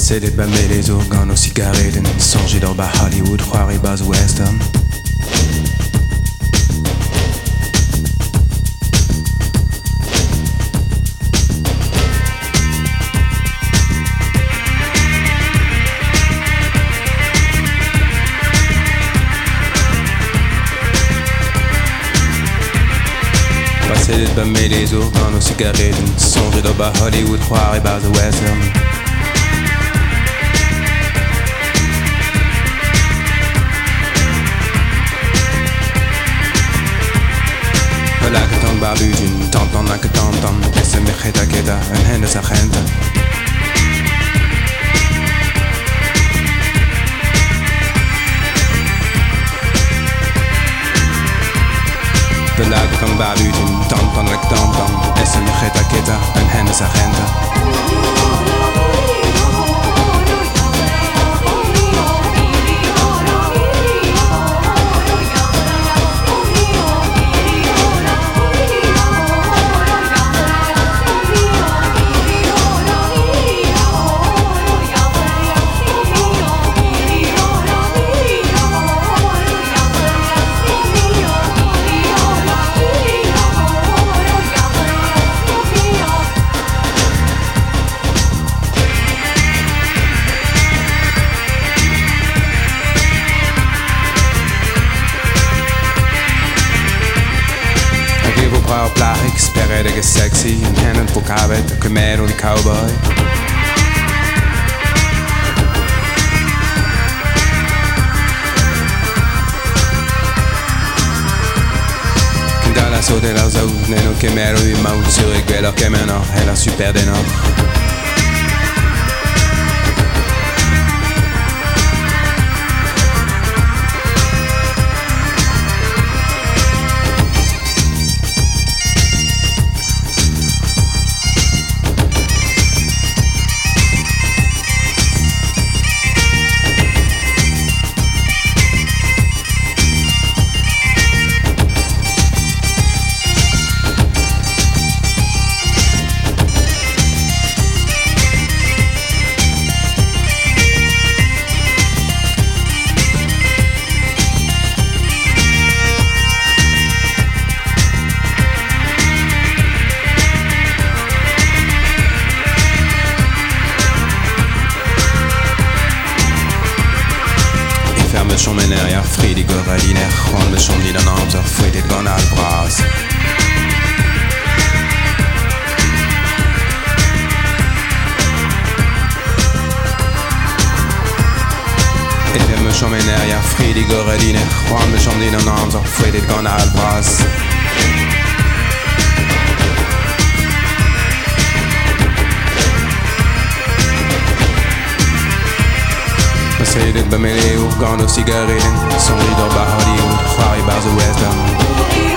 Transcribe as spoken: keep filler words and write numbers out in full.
Passer les bâmes et les organes aux cigarettes, songer dans bas Hollywood, croire et bas western. Passer les bâmes et les organes aux cigarettes, songer dans bas Hollywood, croire et bas western. Laat babujin, tantan na tantan, esse me geta geta, en hende sa gente. Laat kan babujin, tantan na tantan, esse me geta geta, en hende sa gente. Sperre che sexy, en handen på kavet, och Camaro di cowboy. Dans la saute et la zone, neno Camaro di mount sur le quello che meno, è la super des nord. Som en är jag fridig och radiner, hon med som dina namn så fridigt går allt bra. Et me som en är jag fridig och radiner, hon med som dina namn så fridigt går allt bra. Passer les bâmes et les organes aux cigarettes, songer dans bas Hollywood, croire et bas western.